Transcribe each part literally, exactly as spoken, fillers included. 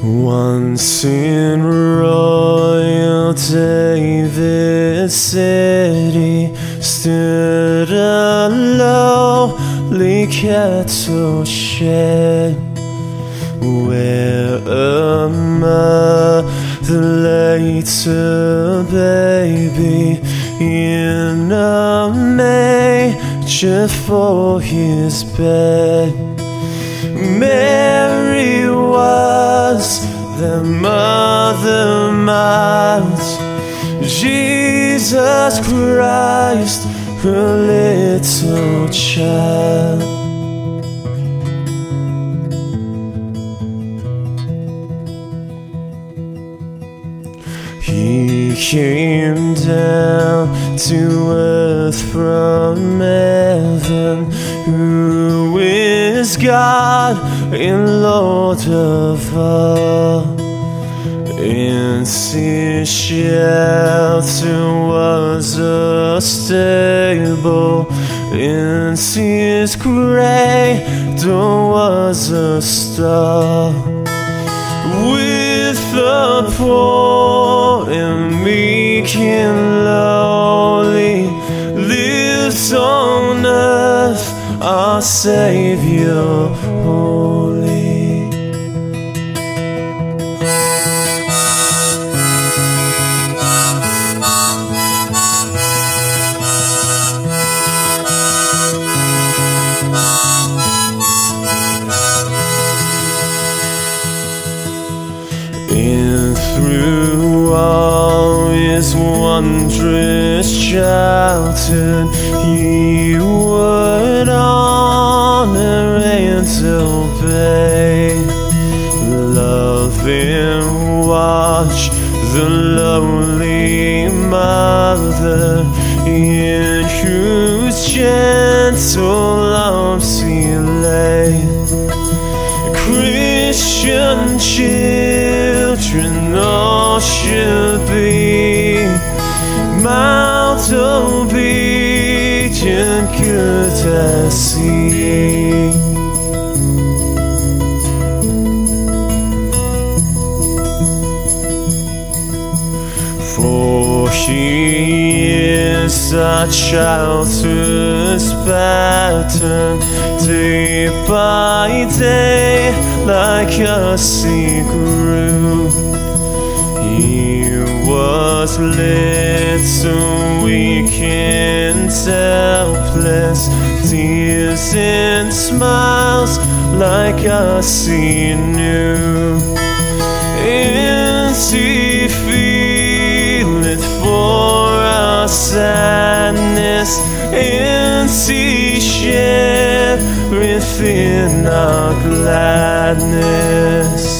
Once in royal David's city stood a lowly cattle shed, where a mother laid her baby in a manger for his bed. Mary was the mother mild, Jesus Christ, her little child. He came down to earth from heaven, who is God and Lord of all. And his shelter was a stable, and his cradle was a stall. With the poor and meek and lowly lives on earth our Savior holy. And through all his wondrous childhood, he would honor and obey, love and watch the lowly mother, in whose gentle arms he lay. Christian children all should be mild, obedient, good as he. For he is our childhood's pattern, day by day, like us he grew. He was little, weak and helpless, tears and smiles, like us he knew. And he feeleth for our sadness, and he shareth in our gladness.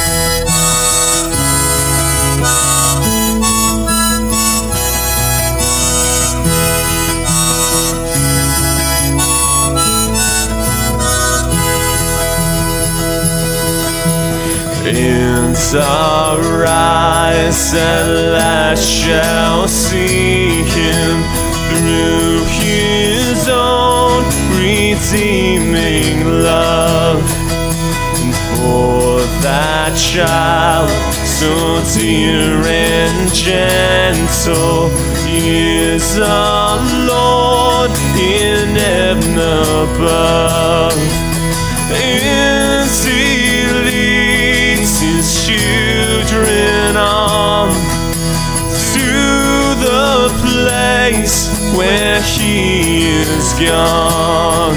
And our eyes at last shall see him through his own redeeming love. And for that child so dear and gentle is our Lord in heaven above. And he leads his children on to the place where he is gone.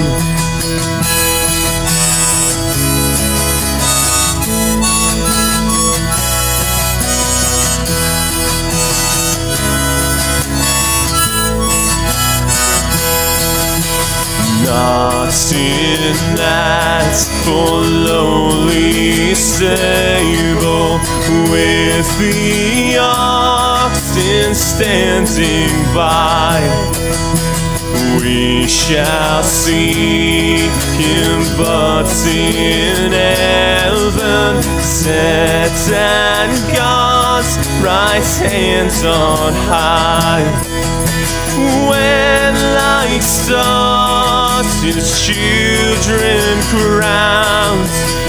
Not in that for lowly stable, with the oxen standing by, we shall see him, but in heaven, set at God's right hand on high. When like stars his children crowned,